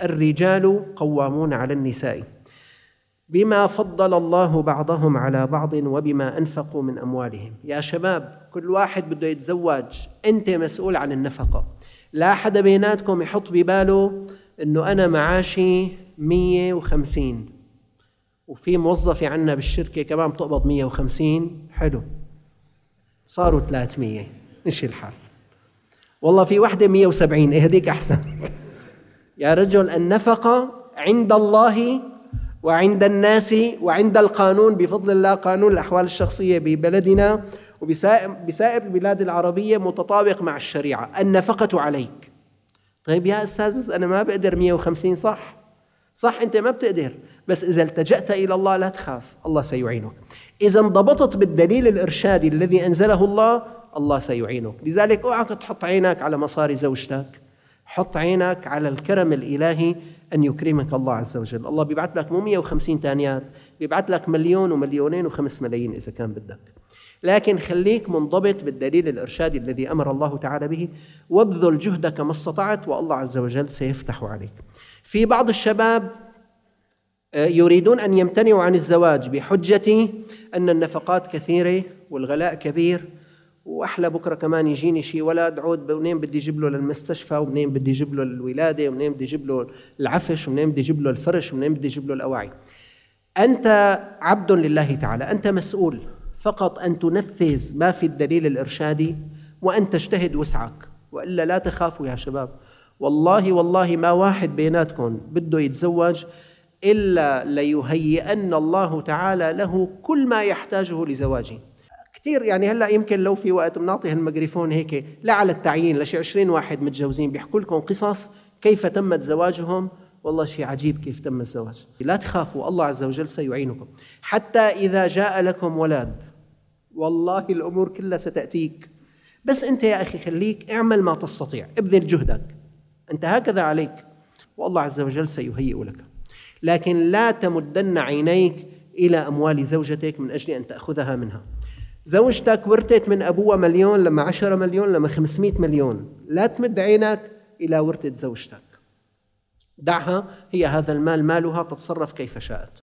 الرجال قوامون على النساء بما فضل الله بعضهم على بعض وبما أنفقوا من أموالهم. يا شباب، كل واحد بده يتزوج، أنت مسؤول عن النفقة. لا حدا بيناتكم يحط بباله أنه أنا معاشي 150 وفي موظفة عنا بالشركة كمان بتقبض 150، حلو صاروا 300، مش الحال. والله في وحدة 170، هديك أحسن. يا رجل، النفقة عند الله وعند الناس وعند القانون بفضل الله. قانون الأحوال الشخصية ببلدنا وبسائر البلاد العربية متطابق مع الشريعة. النفقة عليك. طيب يا أستاذ، بس أنا ما بقدر 150. صح أنت ما بتقدر، بس إذا التجأت إلى الله لا تخاف، الله سيعينك. إذا انضبطت بالدليل الإرشادي الذي أنزله الله سيعينك. لذلك اوعك تحط عينك على مصاري زوجتك، حط عينك على الكرم الإلهي أن يكرمك الله عز وجل. الله بيبعث لك مو 150 تانيات، بيبعث لك 1,000,000 و2,000,000 و5 ملايين إذا كان بدك. لكن خليك منضبط بالدليل الإرشادي الذي أمر الله تعالى به، وابذل جهدك ما استطعت والله عز وجل سيفتح عليك. في بعض الشباب يريدون أن يمتنعوا عن الزواج بحجة أن النفقات كثيرة والغلاء كبير، وأحلى بكرة كمان يجيني شي ولد عود، ومنين بدي أجيب له للمستشفى، ومنين بدي أجيب له الولادة، ومنين بدي أجيب له العفش، ومنين بدي أجيب له الفرش، ومنين بدي أجيب له الأواعي. أنت عبد لله تعالى، أنت مسؤول فقط أن تنفذ ما في الدليل الإرشادي وأن تجتهد وسعك، وإلا لا تخافوا يا شباب. والله ما واحد بيناتكم بده يتزوج إلا ليهيئن الله تعالى له كل ما يحتاجه لزواجه. كثير يعني هلأ يمكن لو في وقت بنعطي هالميكروفون هيك لا على التعيين لشي 20 واحد متجوزين بيحكوا لكم قصص كيف تمت زواجهم. والله شيء عجيب كيف تم الزواج. لا تخافوا، الله عز وجل سيعينكم. حتى إذا جاء لكم ولد والله الأمور كلها ستأتيك، بس أنت يا أخي خليك اعمل ما تستطيع، ابذل جهدك، أنت هكذا عليك، والله عز وجل سيهيئ لك. لكن لا تمدن عينيك إلى أموال زوجتك من أجل أن تأخذها منها. زوجتك ورثت من أبوها 1,000,000 لما 10 مليون لما 500 مليون، لا تمد عينك إلى ورثة زوجتك، دعها، هي هذا المال مالها، تتصرف كيف شاءت.